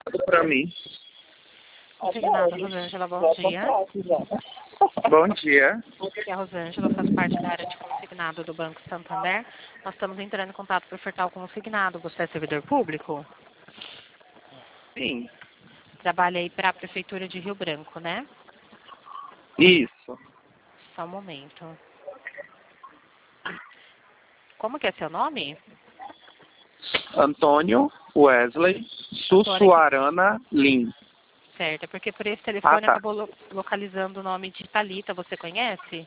Para mim. Consignado, Rosângela, bom dia. Bom dia. Aqui é a Rosângela, faço parte da área de consignado do Banco Santander. Nós estamos entrando em contato para ofertar o consignado. Você é servidor público? Sim. Trabalha aí para a Prefeitura de Rio Branco, né? Isso. Só um momento. Como que é seu nome? Antônio Wesley Sussuarana Lin. Certo, é porque por esse telefone Tá. acabou localizando o nome de Thalita. Você conhece?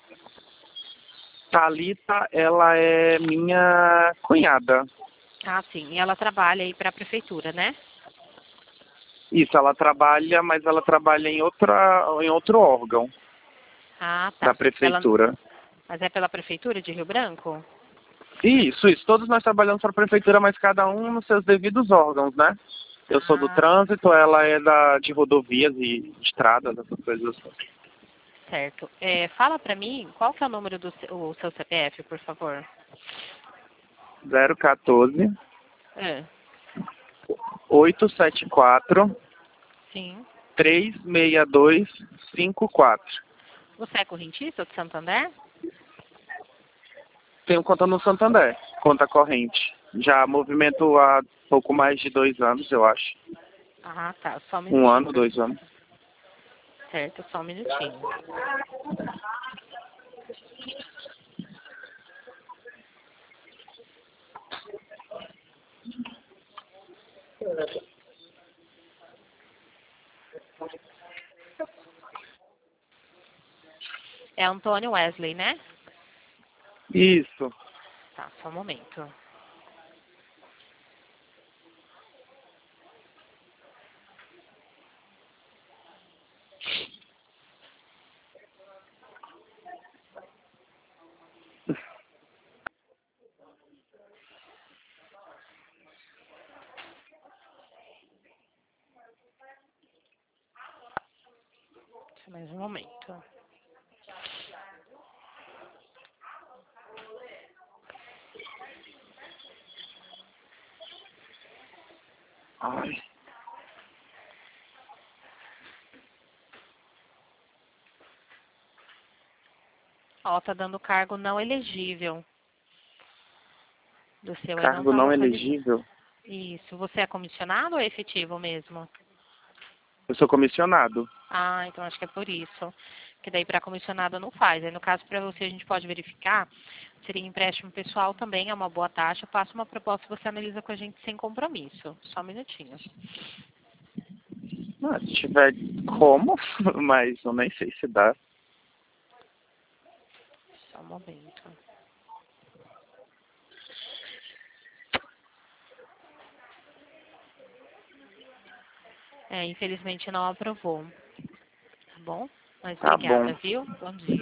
Thalita, ela é minha cunhada. Ah, sim. E ela trabalha aí para a Prefeitura, né? Isso, ela trabalha, mas ela trabalha em outro órgão Ah, tá. da prefeitura. Mas é pela Prefeitura de Rio Branco? Isso. Todos nós trabalhamos para a prefeitura, mas cada um nos seus devidos órgãos, né? Eu sou do trânsito, ela é de rodovias e estradas, essas coisas assim. Certo. Fala para mim, qual que é o número do seu CPF, por favor? 014 É. 874 Sim. 36254. Você é correntista do Santander? Tenho conta no Santander, conta corrente. Já movimento há pouco mais de 2 anos, eu acho. Ah, tá. Só um 1 minutinho. ano, 2 anos. Certo, só um minutinho. É Antônio Wesley, né? Isso. Tá, só um momento. Só mais um momento. Ai. Ó, tá dando cargo não elegível. Do seu aí não Cargo tá não localizado. elegível. Isso. Você é comissionado ou é efetivo mesmo? Eu sou comissionado. Ah, então acho que é por isso. Que daí para comissionado não faz. Aí no caso para você a gente pode verificar. Seria empréstimo pessoal também, é uma boa taxa. Passa uma proposta e você analisa com a gente sem compromisso. Só um minutinho. Se tiver como, mas eu nem sei se dá. Só um momento. Infelizmente não aprovou. Tá bom? Mas Tá obrigada, bom. viu? Bom dia.